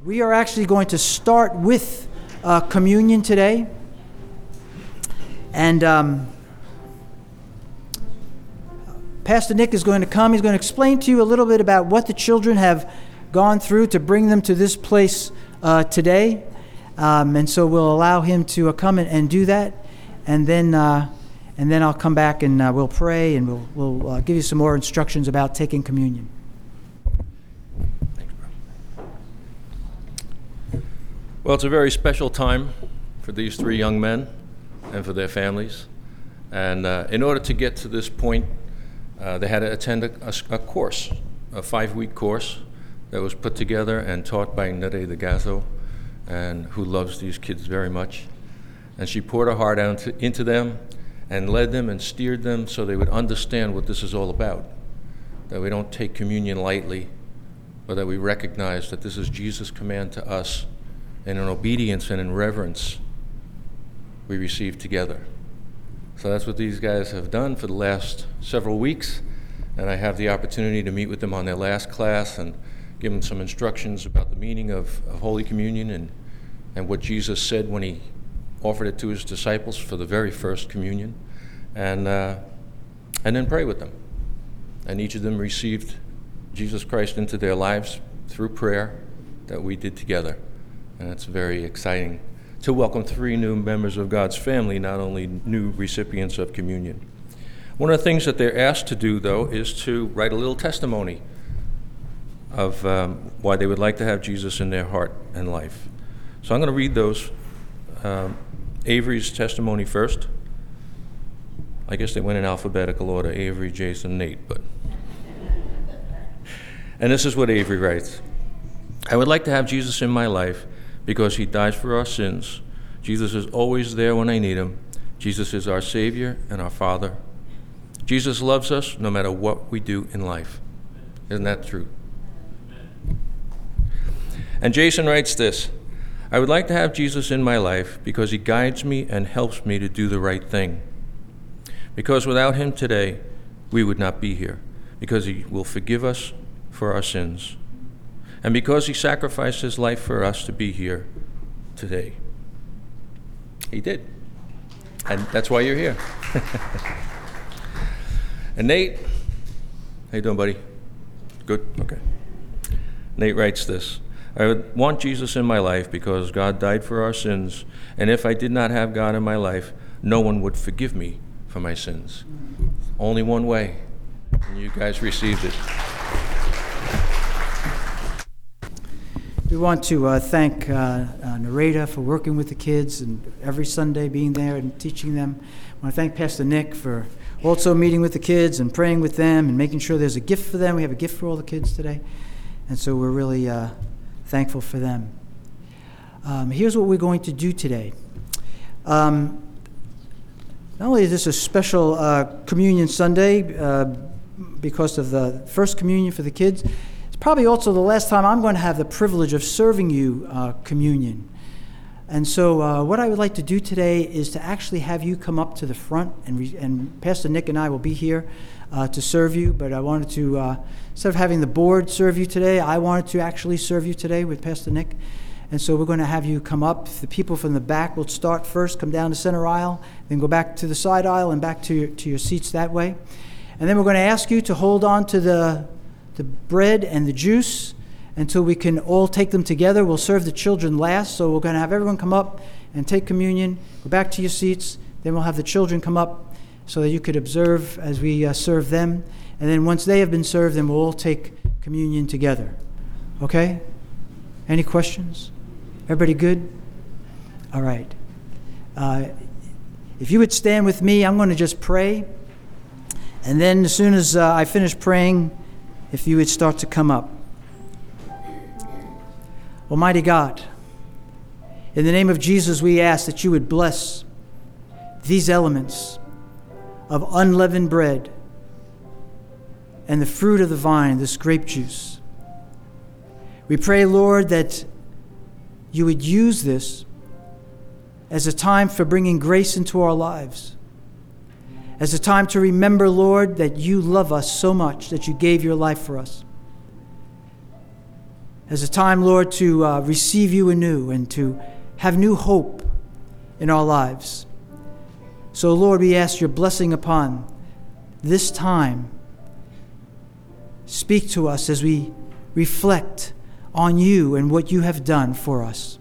We are actually going to start with communion today. And Pastor Nick is going to come. He's going to explain to you a little bit about what the children have gone through to bring them to this place today. And so we'll allow him to come and do that. And then I'll come back and we'll pray and we'll give you some more instructions about taking communion. Well, it's a very special time for these three young men and for their families. And in order to get to this point, they had to attend a course, a 5-week course that was put together and taught by Nere de Gazo, and who loves these kids very much. And she poured her heart out into them and led them and steered them so they would understand what this is all about, that we don't take communion lightly, but that we recognize that this is Jesus' command to us, and in obedience and in reverence, we receive together. So that's what these guys have done for the last several weeks, and I have the opportunity to meet with them on their last class and give them some instructions about the meaning of Holy Communion and what Jesus said when he offered it to his disciples for the very first communion, and then pray with them. And each of them received Jesus Christ into their lives through prayer that we did together. And it's very exciting to welcome 3 new members of God's family, not only new recipients of communion. One of the things that they're asked to do, though, is to write a little testimony of why they would like to have Jesus in their heart and life. So I'm going to read those. Avery's testimony first. I guess they went in alphabetical order, Avery, Jason, Nate, but... And this is what Avery writes. I would like to have Jesus in my life because he dies for our sins. Jesus is always there when I need him. Jesus is our Savior and our Father. Jesus loves us no matter what we do in life. Isn't that true? And Jason writes this. I would like to have Jesus in my life because he guides me and helps me to do the right thing. Because without him today, we would not be here. Because he will forgive us for our sins. And because he sacrificed his life for us to be here today. He did. And that's why you're here. And Nate, how you doing, buddy? Good? Okay. Nate writes this. I would want Jesus in my life because God died for our sins, and if I did not have God in my life, no one would forgive me for my sins. Only one way, and you guys received it. We want to thank Nareda for working with the kids and every Sunday being there and teaching them. I want to thank Pastor Nick for also meeting with the kids and praying with them and making sure there's a gift for them. We have a gift for all the kids today, and so we're really thankful for them. Here's what we're going to do today. Not only is this a special Communion Sunday because of the first communion for the kids, it's probably also the last time I'm going to have the privilege of serving you communion. And so what I would like to do today is to actually have you come up to the front, and Pastor Nick and I will be here to serve you, but I wanted to, instead of having the board serve you today, I wanted to actually serve you today with Pastor Nick. And so we're going to have you come up. The people from the back will start first, come down the center aisle, then go back to the side aisle and back to your seats that way. And then we're going to ask you to hold on to the bread and the juice until we can all take them together. We'll serve the children last, so we're going to have everyone come up and take communion, go back to your seats, then we'll have the children come up so that you could observe as we serve them. And then once they have been served, then we'll all take communion together. Okay? Any questions? Everybody good? All right. If you would stand with me, I'm going to just pray. And then as soon as I finish praying, if you would start to come up. Almighty God, in the name of Jesus, we ask that you would bless these elements of unleavened bread and the fruit of the vine, this grape juice. We pray, Lord, that you would use this as a time for bringing grace into our lives, as a time to remember, Lord, that you love us so much that you gave your life for us. as a time, Lord, to receive you anew and to have new hope in our lives. So, Lord, we ask your blessing upon this time. Speak to us as we reflect on you and what you have done for us.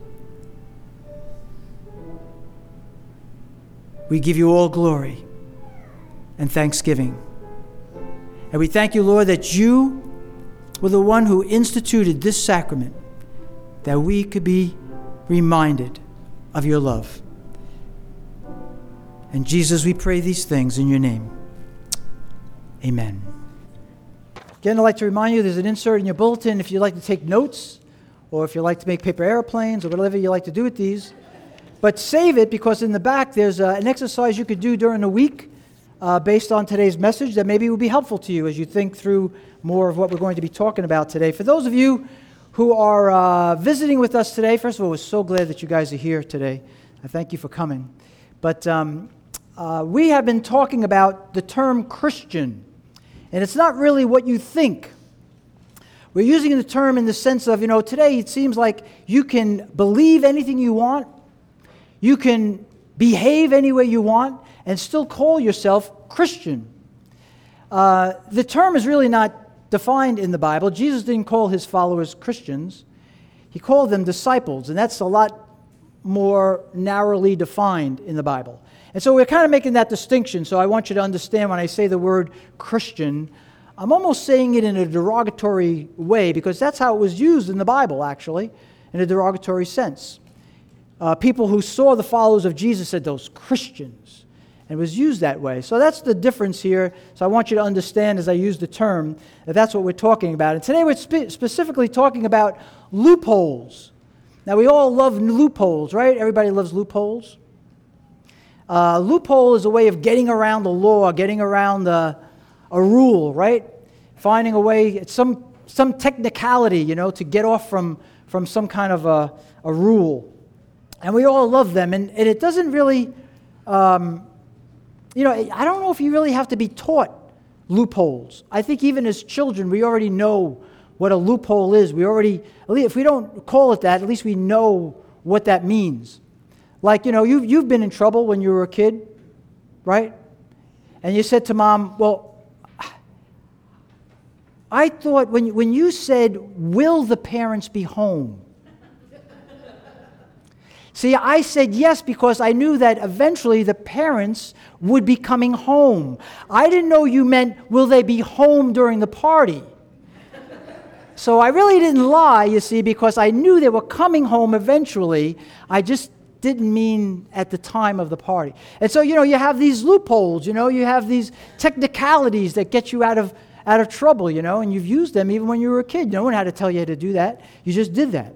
We give you all glory and thanksgiving. And we thank you, Lord, that you were the one who instituted this sacrament, that we could be reminded of your love. And Jesus, we pray these things in your name. Amen. Again, I'd like to remind you there's an insert in your bulletin if you'd like to take notes or if you'd like to make paper airplanes or whatever you like to do with these. But save it, because in the back there's an exercise you could do during the week based on today's message that maybe will be helpful to you as you think through more of what we're going to be talking about today. For those of you who are visiting with us today, first of all, we're so glad that you guys are here today. I thank you for coming. But we have been talking about the term Christian, and it's not really what you think. We're using the term in the sense of, today it seems like you can believe anything you want, you can behave any way you want, and still call yourself Christian. The term is really not defined in the Bible. Jesus didn't call his followers Christians. He called them disciples, and that's a lot more narrowly defined in the Bible. And so we're kind of making that distinction, so I want you to understand when I say the word Christian, I'm almost saying it in a derogatory way, because that's how it was used in the Bible, actually, in a derogatory sense. People who saw the followers of Jesus said, those Christians. And it was used that way. So that's the difference here. So I want you to understand as I use the term that that's what we're talking about. And today we're specifically talking about loopholes. Now we all love loopholes, right? Everybody loves loopholes. Loophole is a way of getting around the law, getting around a rule, right? Finding a way, some technicality, to get off from some kind of a rule. And we all love them. And it doesn't really, I don't know if you really have to be taught loopholes. I think even as children, we already know what a loophole is. If we don't call it that, at least we know what that means. Like, you've been in trouble when you were a kid, right? And you said to mom, well, I thought when you said, will the parents be home? See, I said yes because I knew that eventually the parents would be coming home. I didn't know you meant, will they be home during the party? So I really didn't lie, you see, because I knew they were coming home eventually. I just didn't mean at the time of the party. And so, you have these loopholes, you have these technicalities that get you out of trouble, and you've used them even when you were a kid. No one had to tell you how to do that. You just did that.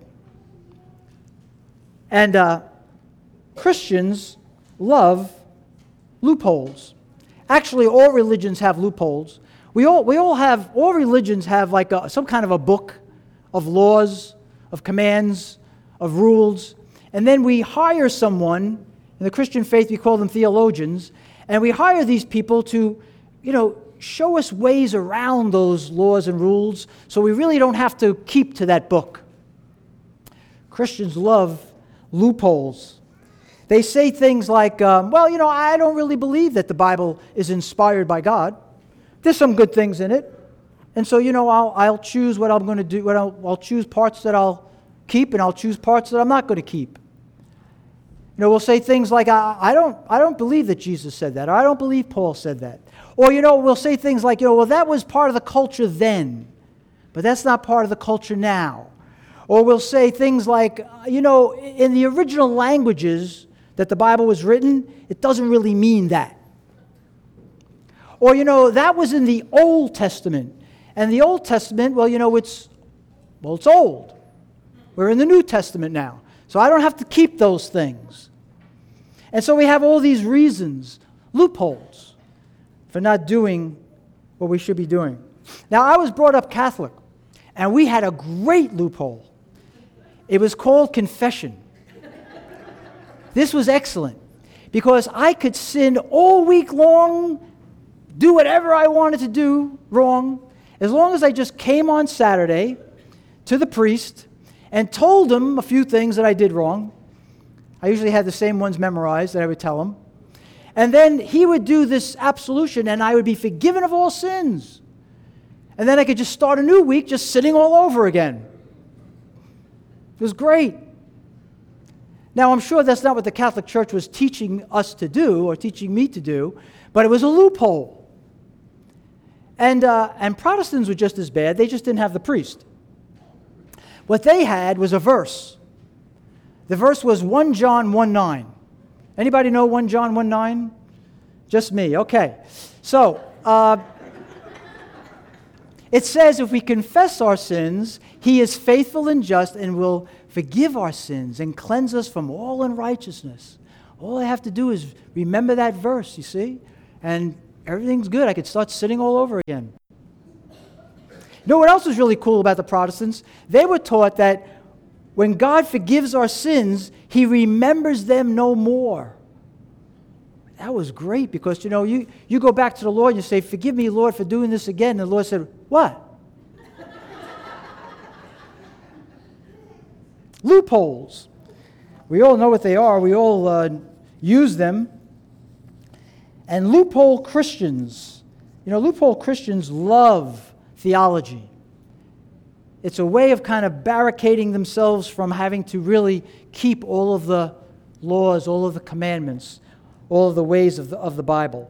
And Christians love loopholes. Actually, all religions have loopholes. All religions have like some kind of a book of laws, of commands, of rules. And then we hire someone, in the Christian faith we call them theologians, and we hire these people to, show us ways around those laws and rules so we really don't have to keep to that book. Christians love loopholes. They say things like, I don't really believe that the Bible is inspired by God. There's some good things in it. And so, I'll choose what I'm going to do. I'll choose parts that I'll keep, and I'll choose parts that I'm not going to keep. We'll say things like, I don't believe that Jesus said that, or I don't believe Paul said that. Or, we'll say things like, that was part of the culture then, but that's not part of the culture now. Or we'll say things like, in the original languages that the Bible was written, it doesn't really mean that. Or, that was in the Old Testament. And the Old Testament, it's old. We're in the New Testament now. So I don't have to keep those things. And so we have all these reasons, loopholes, for not doing what we should be doing. Now, I was brought up Catholic, and we had a great loophole. It was called confession. This was excellent because I could sin all week long, do whatever I wanted to do wrong, as long as I just came on Saturday to the priest and told him a few things that I did wrong. I usually had the same ones memorized that I would tell him. And then he would do this absolution, and I would be forgiven of all sins. And then I could just start a new week just sitting all over again. It was great. Now, I'm sure that's not what the Catholic Church was teaching us to do or teaching me to do, but it was a loophole. And Protestants were just as bad. They just didn't have the priest. What they had was a verse. The verse was 1 John 1:9. Anybody know 1 John 1:9? Just me. Okay. So, it says, if we confess our sins, he is faithful and just and will forgive our sins and cleanse us from all unrighteousness. All I have to do is remember that verse, you see? And everything's good. I could start sitting all over again. You know what else was really cool about the Protestants? They were taught that when God forgives our sins, he remembers them no more. That was great because, you know, you go back to the Lord and you say, forgive me, Lord, for doing this again. And the Lord said, what? Loopholes. We all know what they are. We all use them. And loophole Christians. You know, loophole Christians love theology. It's a way of kind of barricading themselves from having to really keep all of the laws, all of the commandments, all of the ways of the Bible.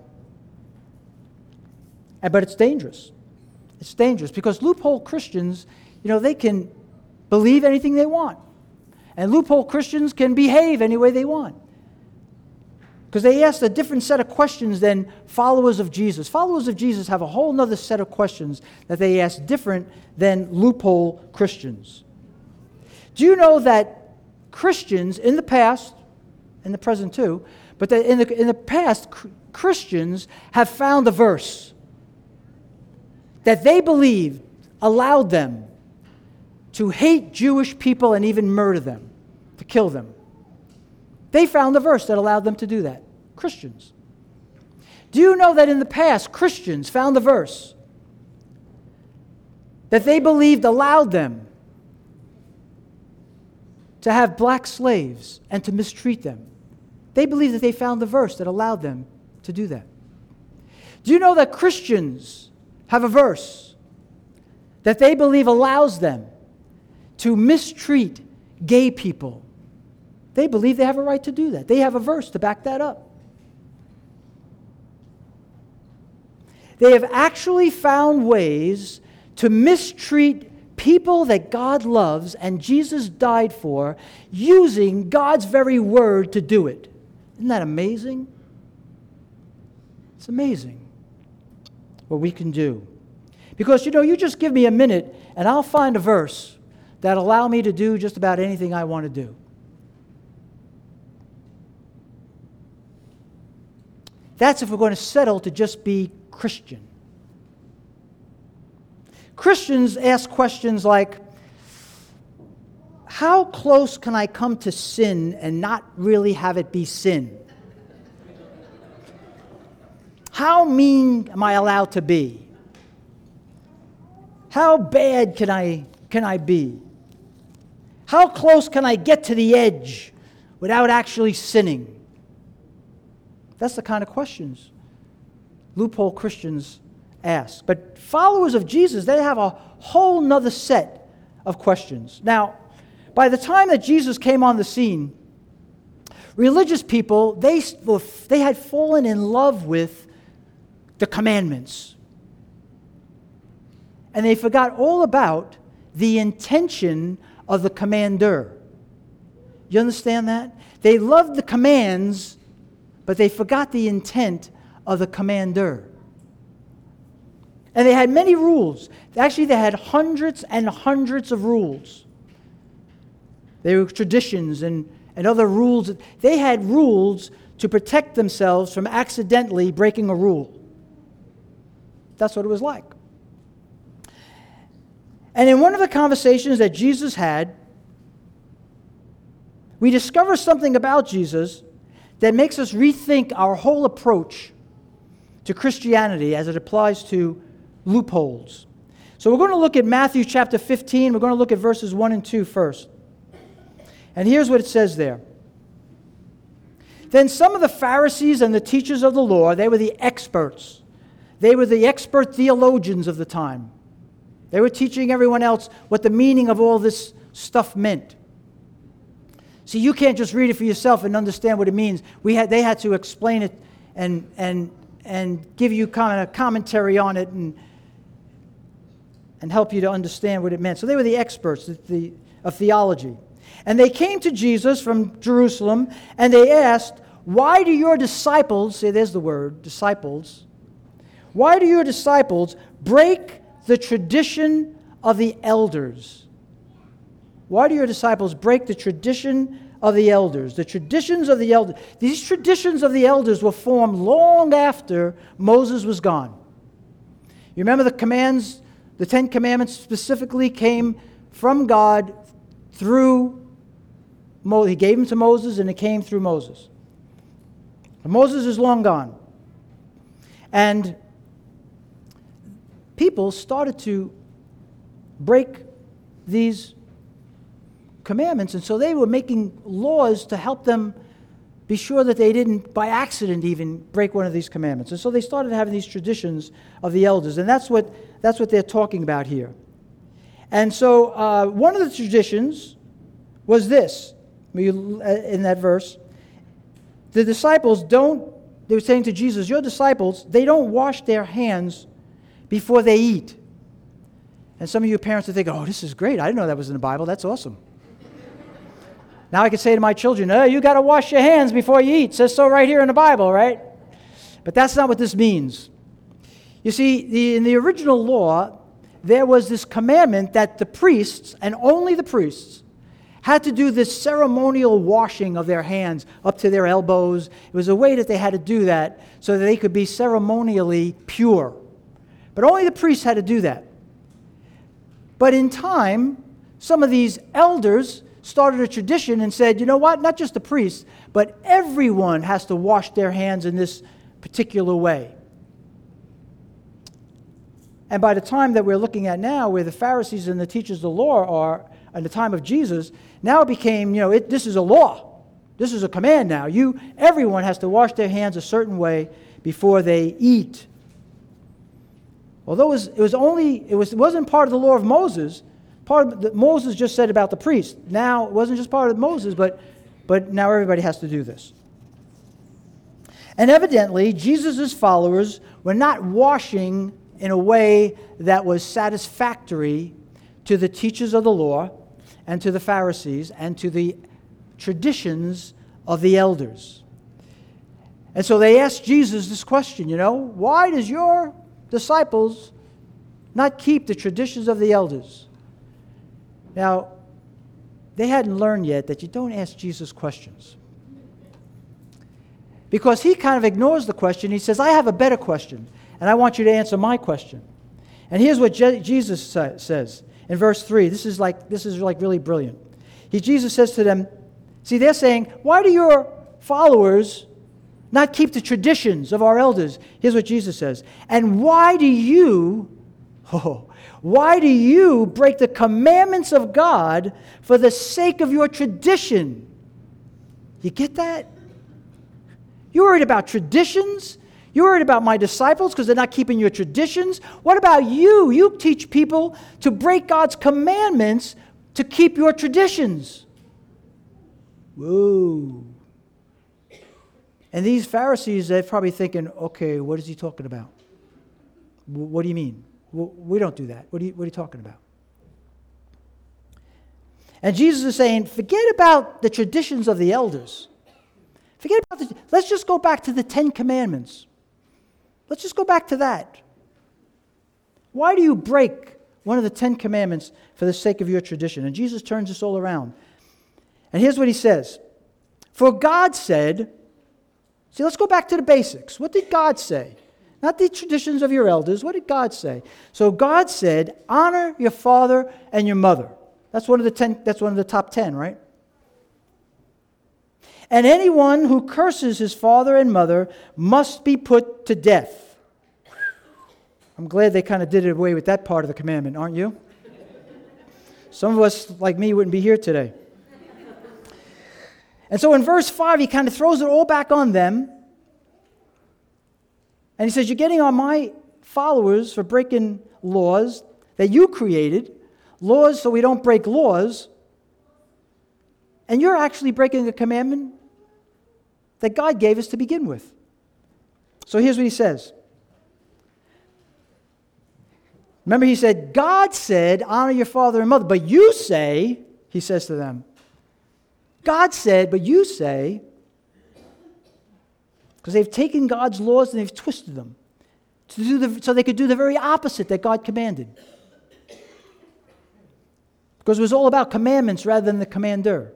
But it's dangerous. It's dangerous because loophole Christians, you know, they can believe anything they want. And loophole Christians can behave any way they want. Because they ask a different set of questions than followers of Jesus. Followers of Jesus have a whole other set of questions that they ask different than loophole Christians. Do you know that Christians in the past, in the present too, but that in the past, Christians have found a verse that they believed allowed them to hate Jewish people and even murder them, to kill them. They found a verse that allowed them to do that. Christians. Do you know that in the past, Christians found a verse that they believed allowed them to have black slaves and to mistreat them? They believed that they found the verse that allowed them to do that. Do you know that Christians have a verse that they believe allows them to mistreat gay people? They believe they have a right to do that. They have a verse to back that up. They have actually found ways to mistreat people that God loves and Jesus died for, using God's very word to do it. Isn't that amazing? It's amazing what we can do. Because, you know, you just give me a minute and I'll find a verse that allow me to do just about anything I want to do. That's if we're going to settle to just be Christian. Christians ask questions like, how close can I come to sin and not really have it be sin? How mean am I allowed to be? How bad can I be? How close can I get to the edge without actually sinning? That's the kind of questions loophole Christians ask. But followers of Jesus, they have a whole nother set of questions. Now, by the time that Jesus came on the scene, religious people, they had fallen in love with the commandments. And they forgot all about the intention of the commander. You understand that? They loved the commands, but they forgot the intent of the commander. And they had many rules. Actually, they had hundreds and hundreds of rules. They were traditions and other rules. They had rules to protect themselves from accidentally breaking a rule. That's what it was like. And in one of the conversations that Jesus had, we discover something about Jesus that makes us rethink our whole approach to Christianity as it applies to loopholes. So we're going to look at Matthew chapter 15. We're going to look at verses 1 and 2 first. And here's what it says there. Then some of the Pharisees and the teachers of the law, they were the experts. They were the expert theologians of the time. They were teaching everyone else what the meaning of all this stuff meant. See, you can't just read it for yourself and understand what it means. They had to explain it and give you kind of commentary on it and help you to understand what it meant. So they were the experts of theology. And they came to Jesus from Jerusalem, and they asked, why do your disciples, say there's the word, disciples, why do your disciples break the tradition of the elders? Why do your disciples break the tradition of the elders? The traditions of the elders. These traditions of the elders were formed long after Moses was gone. You remember the commands, the 10 Commandments specifically came from God through Moses. He gave them to Moses, and it came through Moses. But Moses is long gone. And people started to break these commandments, and so they were making laws to help them be sure that they didn't, by accident even, break one of these commandments. And so they started having these traditions of the elders, and that's what they're talking about here. And so one of the traditions was this, in that verse. The disciples they were saying to Jesus, your disciples, they don't wash their hands before they eat. And some of you parents are thinking, oh, this is great. I didn't know that was in the Bible. That's awesome. Now I can say to my children, you got to wash your hands before you eat. It says so right here in the Bible, right? But that's not what this means. You see, in the original law, there was this commandment that the priests, and only the priests, had to do this ceremonial washing of their hands up to their elbows. It was a way that they had to do that so that they could be ceremonially pure. But only the priests had to do that. But in time, some of these elders started a tradition and said, you know what, not just the priests, but everyone has to wash their hands in this particular way. And by the time that we're looking at now, where the Pharisees and the teachers of the law are, in the time of Jesus, now it became, this is a law. This is a command now. Everyone has to wash their hands a certain way before they eat. Although it wasn't part of the law of Moses. Moses just said about the priest. Now it wasn't just part of Moses, but now everybody has to do this. And evidently, Jesus' followers were not washing in a way that was satisfactory to the teachers of the law and to the Pharisees and to the traditions of the elders. And so they asked Jesus this question, why does your disciples not keep the traditions of the elders? Now, they hadn't learned yet that you don't ask Jesus questions. Because he kind of ignores the question. He says, I have a better question, and I want you to answer my question. And here's what Jesus says in verse 3. This is like really brilliant. Jesus says to them, see, they're saying, why do your followers not keep the traditions of our elders? Here's what Jesus says. And why do you break the commandments of God for the sake of your tradition? You get that? You're worried about traditions? You're worried about my disciples because they're not keeping your traditions? What about you? You teach people to break God's commandments to keep your traditions. Whoa. And these Pharisees, they're probably thinking, okay, what is he talking about? What do you mean? We don't do that. What are you talking about? And Jesus is saying, forget about the traditions of the elders. Let's just go back to the 10 Commandments. Let's just go back to that. Why do you break one of the 10 Commandments for the sake of your tradition? And Jesus turns this all around. And here's what he says. For God said, see, let's go back to the basics. What did God say? Not the traditions of your elders. What did God say? So God said, honor your father and your mother. That's one of the top 10, right? And anyone who curses his father and mother must be put to death. I'm glad they kind of did it away with that part of the commandment, aren't you? Some of us, like me, wouldn't be here today. And so in verse 5, he kind of throws it all back on them. And he says, you're getting on my followers for breaking laws that you created, laws so we don't break laws, and you're actually breaking a commandment that God gave us to begin with. So here's what he says. Remember, he said, God said, honor your father and mother, but you say, he says to them, God said, but you say, because they've taken God's laws and they've twisted them so they could do the very opposite that God commanded. Because it was all about commandments rather than the commander.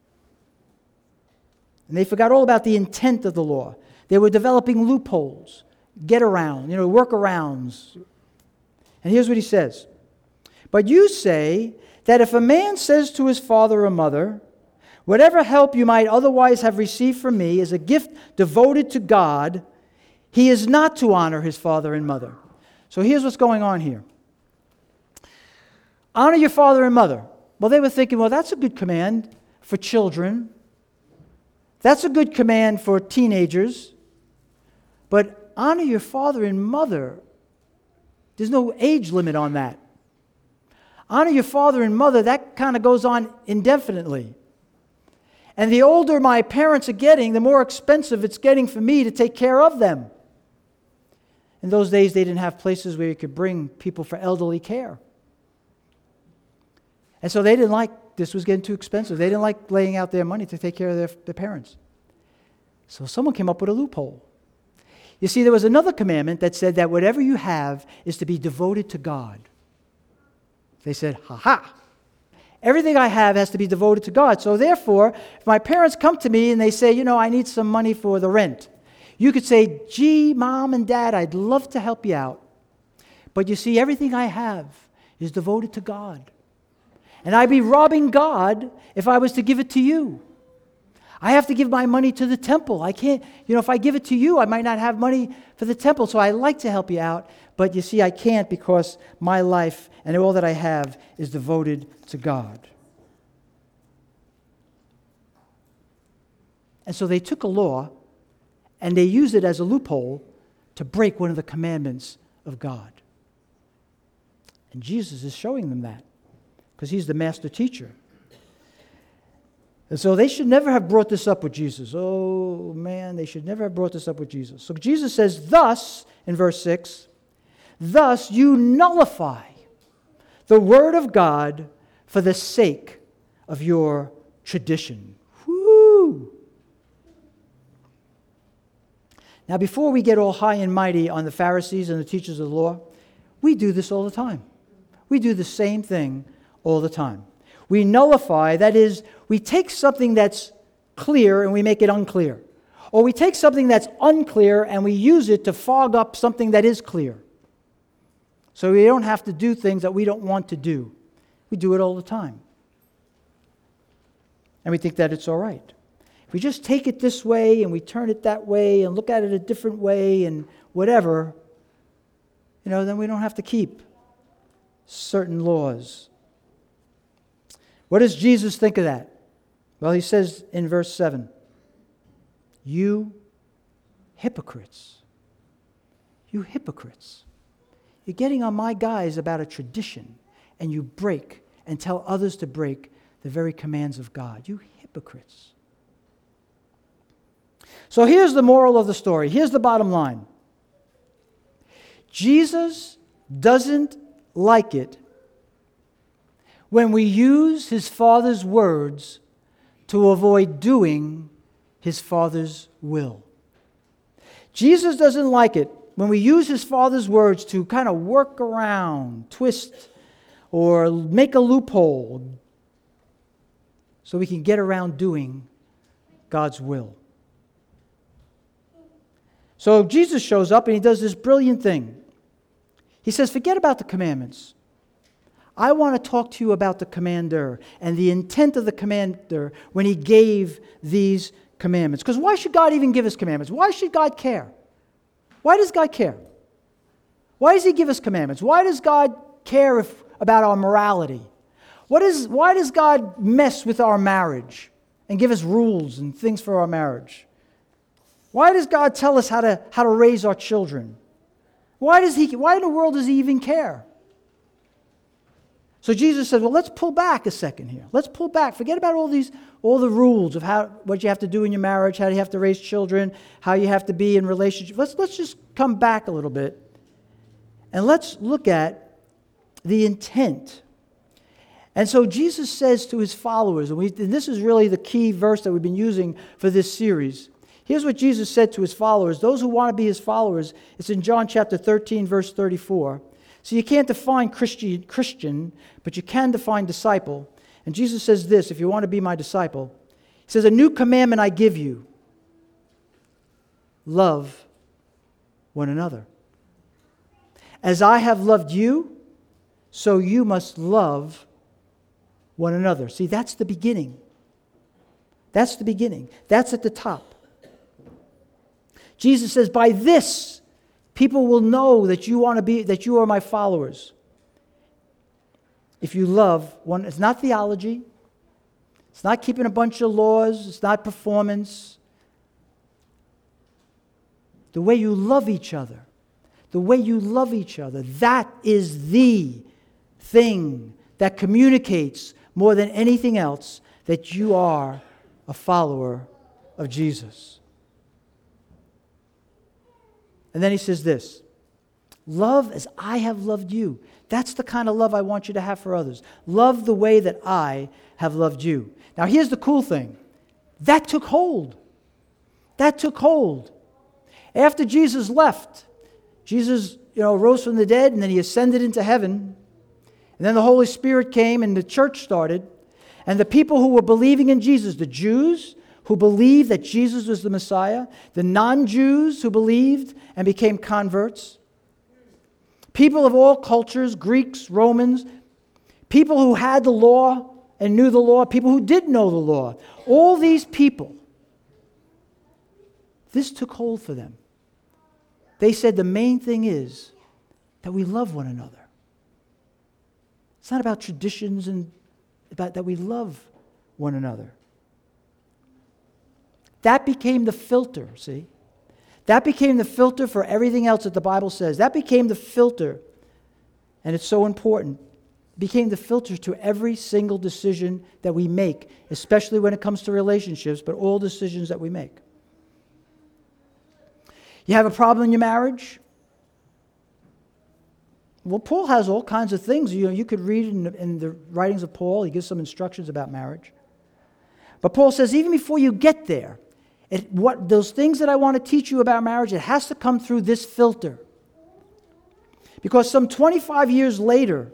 And they forgot all about the intent of the law. They were developing loopholes, get around, workarounds. And here's what he says. But you say that if a man says to his father or mother, whatever help you might otherwise have received from me is a gift devoted to God, he is not to honor his father and mother. So here's what's going on here. Honor your father and mother. Well, they were thinking, well, that's a good command for children. That's a good command for teenagers. But honor your father and mother, there's no age limit on that. Honor your father and mother, that kind of goes on indefinitely. And the older my parents are getting, the more expensive it's getting for me to take care of them. In those days, they didn't have places where you could bring people for elderly care. And so they didn't like, this was getting too expensive. They didn't like laying out their money to take care of their parents. So someone came up with a loophole. You see, there was another commandment that said that whatever you have is to be devoted to God. They said, ha-ha. Everything I have has to be devoted to God. So therefore, if my parents come to me and they say, I need some money for the rent, you could say, gee, Mom and Dad, I'd love to help you out. But you see, everything I have is devoted to God. And I'd be robbing God if I was to give it to you. I have to give my money to the temple. I can't, if I give it to you, I might not have money for the temple. So I like to help you out. But you see, I can't because my life and all that I have is devoted to God. And so they took a law and they used it as a loophole to break one of the commandments of God. And Jesus is showing them that because he's the master teacher. And so they should never have brought this up with Jesus. Oh, man, they should never have brought this up with Jesus. So Jesus says, thus, in verse 6, thus you nullify the word of God for the sake of your tradition. Woo! Now, before we get all high and mighty on the Pharisees and the teachers of the law, we do this all the time. We do the same thing all the time. We nullify, that is, we take something that's clear and we make it unclear. Or we take something that's unclear and we use it to fog up something that is clear. So we don't have to do things that we don't want to do. We do it all the time. And we think that it's all right. If we just take it this way and we turn it that way and look at it a different way and whatever, then we don't have to keep certain laws. What does Jesus think of that? Well, he says in verse 7, you hypocrites. You hypocrites. You're getting on my guys about a tradition, and you break and tell others to break the very commands of God. You hypocrites. So here's the moral of the story. Here's the bottom line. Jesus doesn't like it when we use his Father's words to avoid doing his Father's will. Jesus doesn't like it when we use his Father's words to kind of work around, twist, or make a loophole so we can get around doing God's will. So Jesus shows up and he does this brilliant thing. He says, forget about the commandments. I want to talk to you about the commander and the intent of the commander when he gave these commandments. Because why should God even give us commandments? Why should God care? Why does God care? Why does he give us commandments? Why does God care about our morality? Why does God mess with our marriage and give us rules and things for our marriage? Why does God tell us how to raise our children? Why in the world does he even care? So Jesus said, well, let's pull back a second here. Let's pull back. Forget about all the rules of what you have to do in your marriage, how you have to raise children, how you have to be in relationships. Let's just come back a little bit. And let's look at the intent. And so Jesus says to his followers, and this is really the key verse that we've been using for this series. Here's what Jesus said to his followers. Those who want to be his followers, it's in John chapter 13, verse 34. So you can't define Christian, but you can define disciple. And Jesus says this, if you want to be my disciple. He says, a new commandment I give you. Love one another. As I have loved you, so you must love one another. See, that's the beginning. That's the beginning. That's at the top. Jesus says, by this, people will know that you are my followers. If you love one, it's not theology. It's not keeping a bunch of laws. It's not performance. The way you love each other. The way you love each other. That is the thing that communicates more than anything else that you are a follower of Jesus. And then he says this, love as I have loved you. That's the kind of love I want you to have for others. Love the way that I have loved you. Now here's the cool thing. That took hold. That took hold. After Jesus left, Jesus, rose from the dead, and then he ascended into heaven. And then the Holy Spirit came and the church started. And the people who were believing in Jesus, the Jews who believed that Jesus was the Messiah, the non-Jews who believed and became converts, people of all cultures, Greeks, Romans, people who had the law and knew the law, people who didn't know the law, all these people, this took hold for them. They said the main thing is that we love one another. It's not about traditions and about that we love one another. That became the filter, see? That became the filter for everything else that the Bible says. That became the filter, and it's so important. It became the filter to every single decision that we make, especially when it comes to relationships, but all decisions that we make. You have a problem in your marriage? Well, Paul has all kinds of things. You could read in the writings of Paul. He gives some instructions about marriage. But Paul says, even before you get there, those things that I want to teach you about marriage, it has to come through this filter. Because some 25 years later,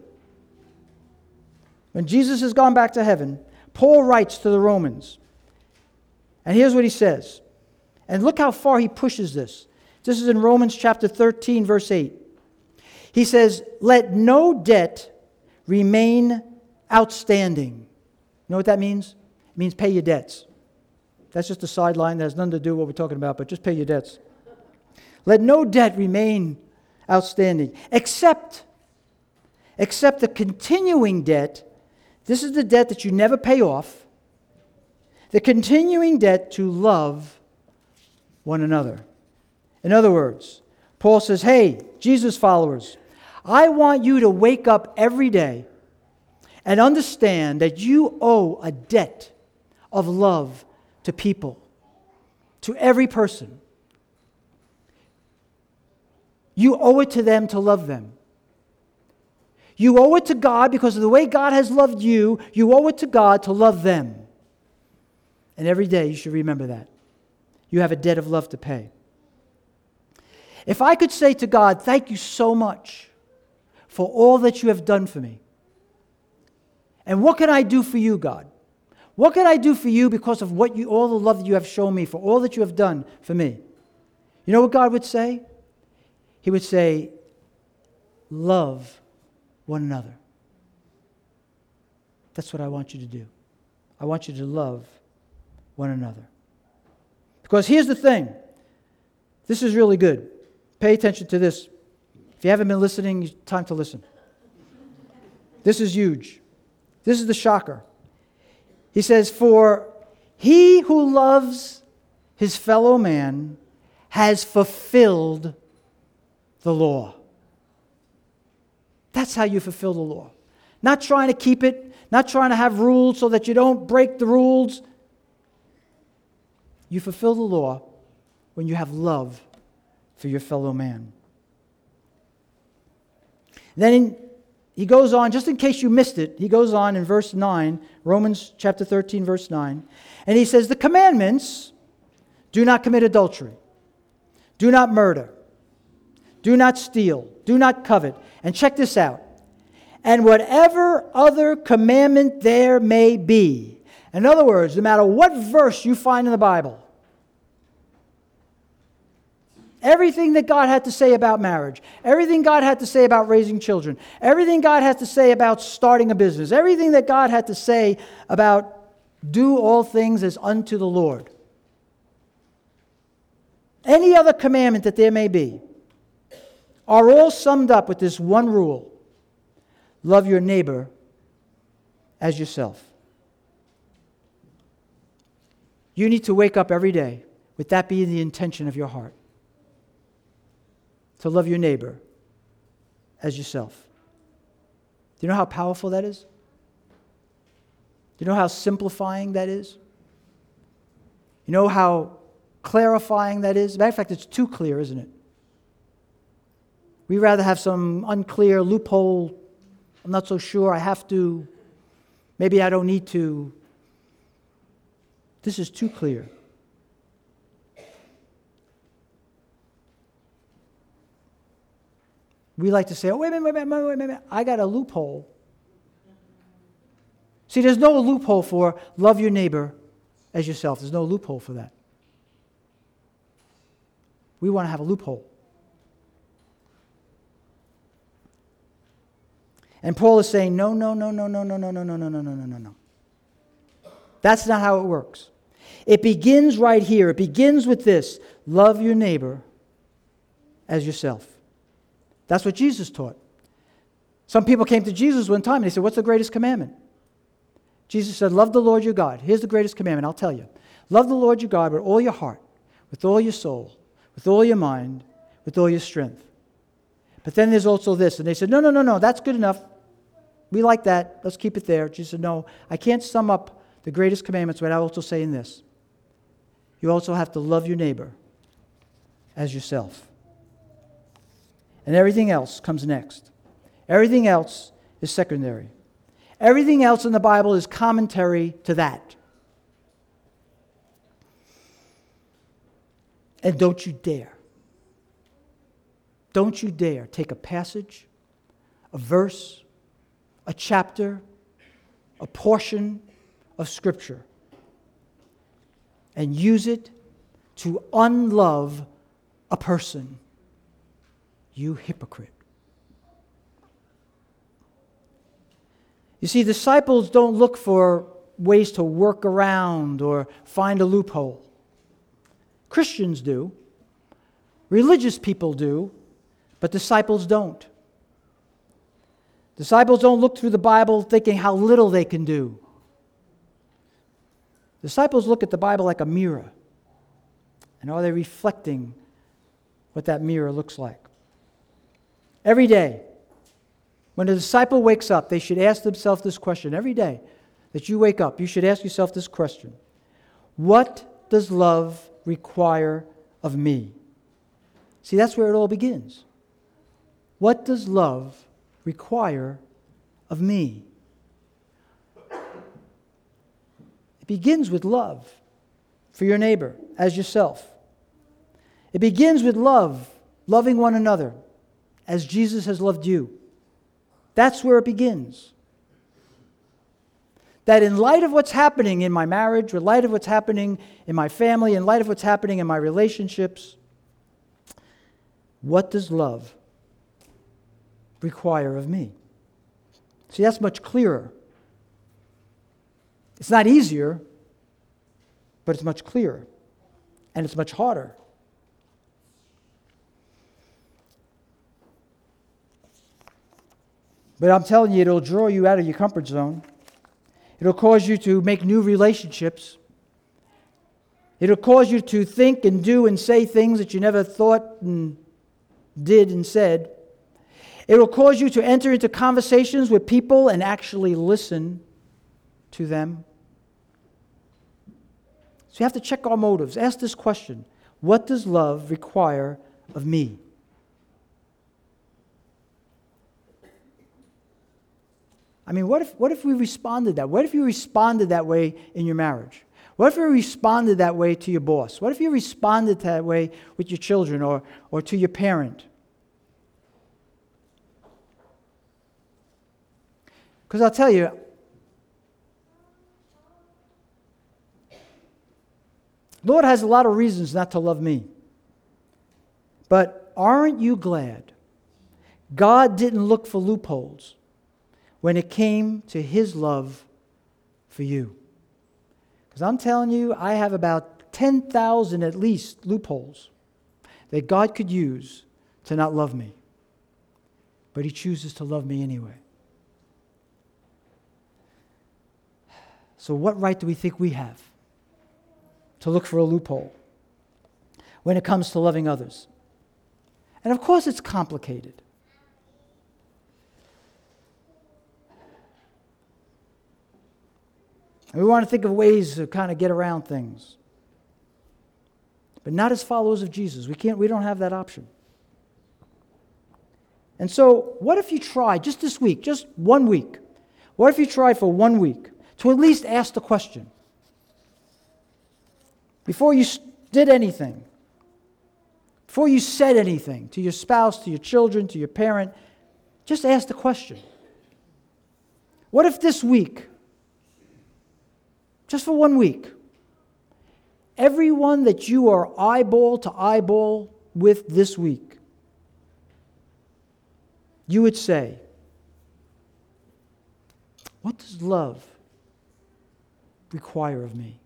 when Jesus has gone back to heaven, Paul writes to the Romans. And here's what he says. And look how far he pushes this. This is in Romans chapter 13, verse 8. He says, let no debt remain outstanding. You know what that means? It means pay your debts. That's just a sideline that has nothing to do with what we're talking about, but just pay your debts. Let no debt remain outstanding, except the continuing debt. This is the debt that you never pay off. The continuing debt to love one another. In other words, Paul says, hey, Jesus followers, I want you to wake up every day and understand that you owe a debt of love to people, to every person. You owe it to them to love them. You owe it to God because of the way God has loved you. You owe it to God to love them. And every day you should remember that. You have a debt of love to pay. If I could say to God, thank you so much for all that you have done for me. And what can I do for you, God? What can I do for you because of all the love that you have shown me, for all that you have done for me? You know what God would say? He would say, love one another. That's what I want you to do. I want you to love one another. Because here's the thing. This is really good. Pay attention to this. If you haven't been listening, it's time to listen. This is huge. This is the shocker. He says, "For he who loves his fellow man has fulfilled the law." That's how you fulfill the law. Not trying to keep it, not trying to have rules so that you don't break the rules. You fulfill the law when you have love for your fellow man. Then he goes on, just in case you missed it, he goes on in verse 9, Romans chapter 13, verse 9, and he says, "The commandments: do not commit adultery, do not murder, do not steal, do not covet." And check this out. "And whatever other commandment there may be." In other words, no matter what verse you find in the Bible, everything that God had to say about marriage, everything God had to say about raising children, everything God had to say about starting a business, everything that God had to say about do all things as unto the Lord, any other commandment that there may be, are all summed up with this one rule: love your neighbor as yourself. You need to wake up every day with that being the intention of your heart, to love your neighbor as yourself. Do you know how powerful that is? Do you know how simplifying that is? You know how clarifying that is? As a matter of fact, it's too clear, isn't it? We'd rather have some unclear loophole. I'm not so sure I have to. Maybe I don't need to. This is too clear. We like to say, "Oh, wait a minute, I got a loophole." See, there's no loophole for love your neighbor as yourself. There's no loophole for that. We want to have a loophole. And Paul is saying, no. That's not how it works. It begins right here. It begins with this: love your neighbor as yourself. That's what Jesus taught. Some people came to Jesus one time and they said, "What's the greatest commandment?" Jesus said, "Love the Lord your God." Here's the greatest commandment, I'll tell you. Love the Lord your God with all your heart, with all your soul, with all your mind, with all your strength. But then there's also this. And they said, no, that's good enough. We like that. Let's keep it there. Jesus said, "No, I can't sum up the greatest commandments without also saying this. You also have to love your neighbor as yourself." And everything else comes next. Everything else is secondary. Everything else in the Bible is commentary to that. And don't you dare take a passage, a verse, a chapter, a portion of Scripture and use it to unlove a person. You hypocrite. You see, disciples don't look for ways to work around or find a loophole. Christians do. Religious people do. But disciples don't. Disciples don't look through the Bible thinking how little they can do. Disciples look at the Bible like a mirror. And are they reflecting what that mirror looks like? Every day, when a disciple wakes up, they should ask themselves this question. Every day that you wake up, you should ask yourself this question: what does love require of me? See, that's where it all begins. What does love require of me? It begins with love for your neighbor as yourself. It begins with love, loving one another as Jesus has loved you. That's where it begins. That in light of what's happening in my marriage, in light of what's happening in my family, in light of what's happening in my relationships, what does love require of me? See, that's much clearer. It's not easier, but it's much clearer. And it's much harder. But I'm telling you, it'll draw you out of your comfort zone. It'll cause you to make new relationships. It'll cause you to think and do and say things that you never thought and did and said. It will cause you to enter into conversations with people and actually listen to them. So you have to check our motives. Ask this question: what does love require of me? I mean, what if we responded that? What if you responded that way in your marriage? What if you responded that way to your boss? What if you responded that way with your children or to your parent? Because I'll tell you, Lord has a lot of reasons not to love me. But aren't you glad God didn't look for loopholes when it came to His love for you? Because I'm telling you, I have about 10,000 at least loopholes that God could use to not love me. But He chooses to love me anyway. So what right do we think we have to look for a loophole when it comes to loving others? And of course it's complicated. And we want to think of ways to kind of get around things. But not as followers of Jesus. We don't have that option. And so, what if you tried just this week, just 1 week? What if you tried for 1 week to at least ask the question? Before you did anything, before you said anything to your spouse, to your children, to your parent, just ask the question. What if this week, just for 1 week, everyone that you are eyeball to eyeball with this week, you would say, what does love require of me?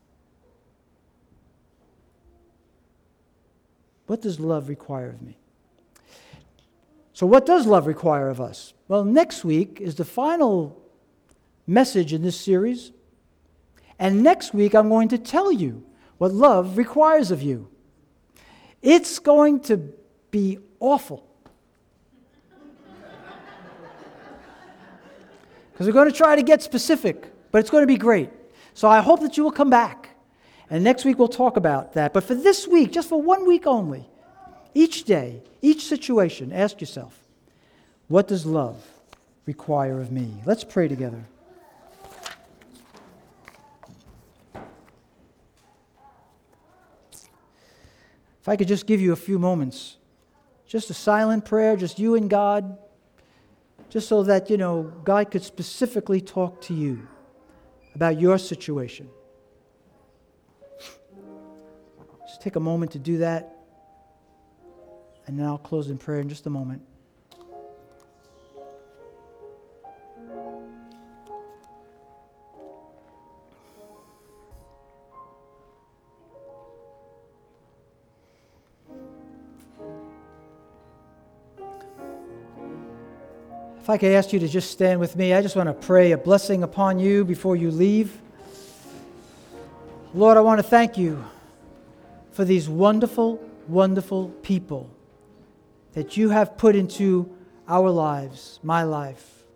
What does love require of me? So what does love require of us? Well, next week is the final message in this series. And next week, I'm going to tell you what love requires of you. It's going to be awful. Because we're going to try to get specific, but it's going to be great. So I hope that you will come back. And next week, we'll talk about that. But for this week, just for 1 week only, each day, each situation, ask yourself, what does love require of me? Let's pray together. If I could just give you a few moments, just a silent prayer, just you and God, just so that, God could specifically talk to you about your situation. Just take a moment to do that, and then I'll close in prayer in just a moment. If I could ask you to just stand with me, I just want to pray a blessing upon you before you leave. Lord, I want to thank you for these wonderful, wonderful people that you have put into our lives, my life.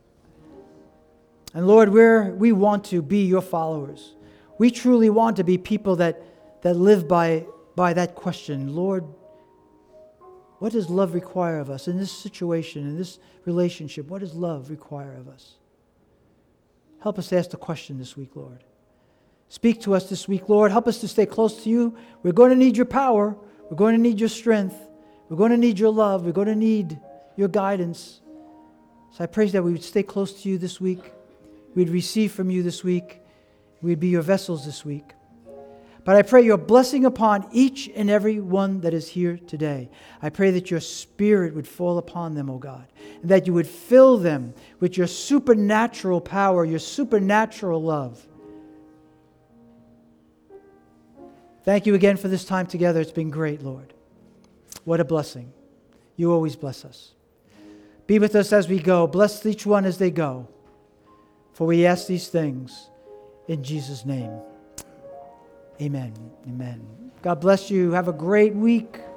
And Lord, we want to be your followers. We truly want to be people that live by that question. Lord, what does love require of us in this situation, in this relationship? What does love require of us? Help us ask the question this week, Lord. Speak to us this week, Lord. Help us to stay close to you. We're going to need your power. We're going to need your strength. We're going to need your love. We're going to need your guidance. So I pray that we would stay close to you this week. We'd receive from you this week. We'd be your vessels this week. But I pray your blessing upon each and every one that is here today. I pray that your Spirit would fall upon them, O God, and that you would fill them with your supernatural power, your supernatural love. Thank you again for this time together. It's been great, Lord. What a blessing. You always bless us. Be with us as we go. Bless each one as they go. For we ask these things in Jesus' name. Amen. Amen. God bless you. Have a great week.